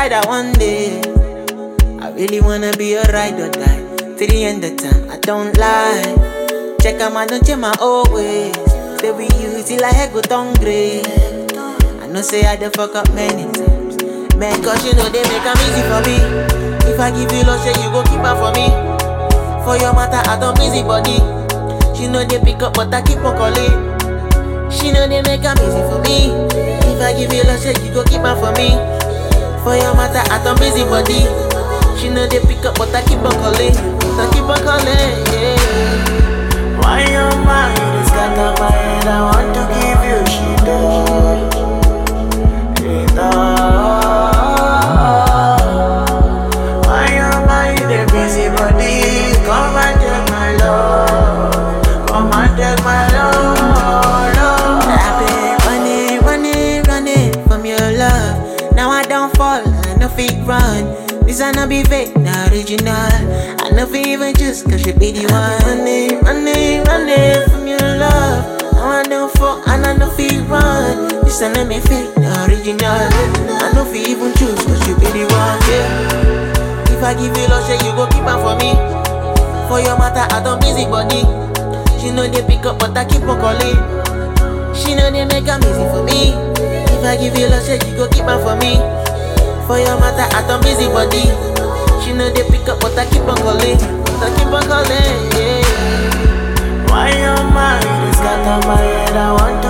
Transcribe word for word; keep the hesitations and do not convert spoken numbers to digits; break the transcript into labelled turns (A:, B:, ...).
A: that one day I really wanna be a ride or die. Till the end of time, I don't lie. Check out my, don't change my old ways. Stay with you till I head go hungry. I know say I done fuck up many times, man, cause you know they make them easy for me. If I give you love, say you go keep her for me. For your matter, I don't busy body. She know they pick up, but I keep on calling. She know they make them easy for me. If I give you love, say you go keep her for me. For your matter, I don't busy body. She know they pick up, but I keep on calling. I keep on calling, yeah.
B: Why your mind is got up my head? I want to give you shit. Shit. Why your mind is busy body? Come and take my love. Come and take my love, love.
A: I've been running, running, running from your love. Now I don't fall, I no fit run. This I no be fake, the original. I no fit even choose, cause you be the one. Running, running, running from your love. Now I don't fall, and I no fit run. This I no be fake, the original. I no fit even choose, cause you be the one, yeah. If I give you love, say you go keep her for me. For your matter, I don't busy body. She know they pick up, but I keep on calling. She know they make them easy for me. If I give you love, say you go keep her for me. For your matter, I don't busy body. She know they pick up, but I keep on calling. I keep on calling, yeah.
B: Why your mind is got on my head? I want to